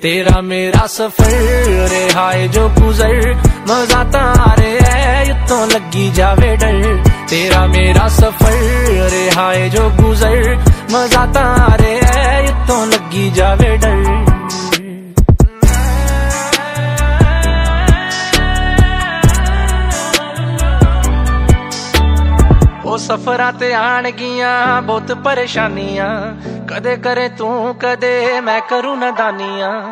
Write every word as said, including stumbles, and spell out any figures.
तेरा मेरा सफर रिहाए जो गुजर मजा तारे है युतों लगी जावे डर। तेरा मेरा सफर रिहाए जो गुजर मजा तारे है युतों लगी जावे डर। ओ सफरां ते आणगियां बहुत परेशानियां, कदे करे तू कदे मैं करूं नदानियां।